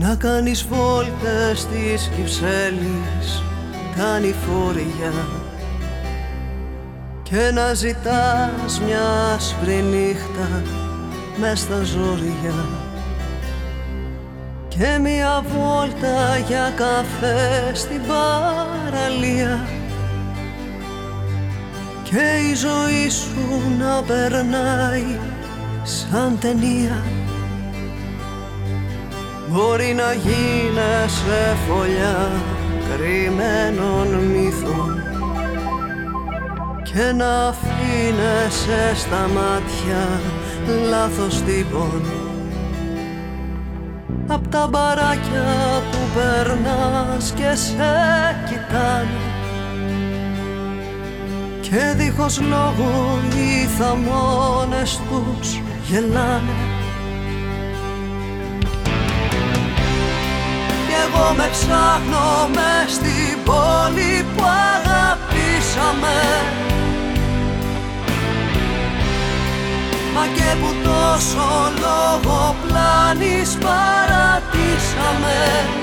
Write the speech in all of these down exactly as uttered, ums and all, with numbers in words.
να κάνεις βόλτες στις Κυψέλης τα νηφόρια και να ζητάς μια άσπρη νύχτα μες στα ζόρια και μια βόλτα για καφέ στην παραλία και η ζωή σου να περνάει σαν ταινία. Μπορεί να γίνεσαι φωλιά κρυμμένων μύθων και να αφήνεσαι στα μάτια λάθος τύπων απ' τα μπαράκια που περνάς και σε κοιτάνε και δίχως λόγο οι θαμώνες τους γελάνε. Κι εγώ με ψάχνω μες στην πόλη που αγαπήσαμε, μα και που τόσο λόγο πλάνης παρατήσαμε.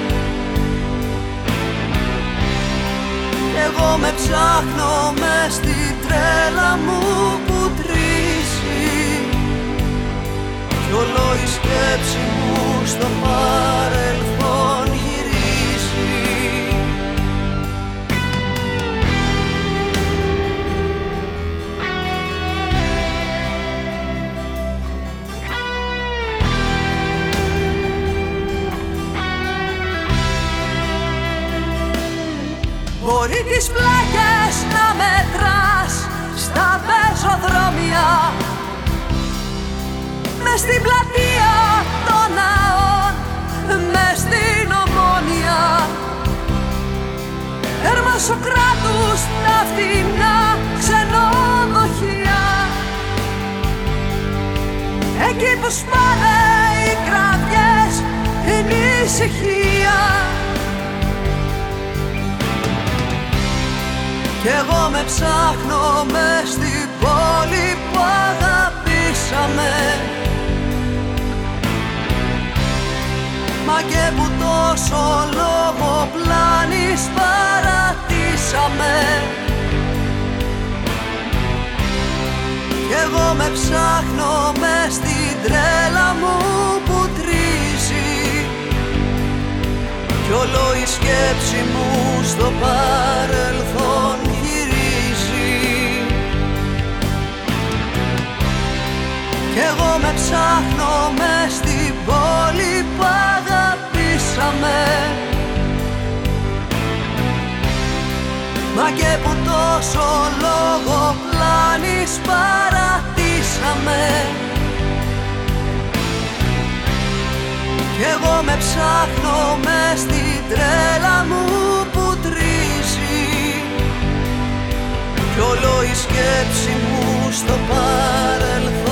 Κι εγώ με ψάχνω μες στην τρέλα μου που τρίζει κι όλο η σκέψη μου στο παρελθόν γυρίζει. Μπορεί τις πλάκες να μετράς στα πεζοδρόμια, μες στην πλατεία των ναών, μες στην Ομόνια, Ερμασοκράτους τα φτηνά ξενοδοχεία, εκεί που σπάνε οι κραυγές, είναι ησυχία. Κι εγώ με ψάχνω μες στην πόλη που αγαπήσαμε, μα και που τόσο λόγο πλάνης παρατήσαμε. Κι εγώ με ψάχνω μες στην τρέλα μου που τρίζει κι όλο η σκέψη μου στο παρελθόν γυρίζει. Κι εγώ με ψάχνω μες στην πόλη που αγαπήσαμε, μα και που τόσο λόγο πλάνης παρατήσαμε. Κι εγώ με ψάχνω μες στην τρέλα μου που τρίζει κι όλο η σκέψη μου στο παρελθόν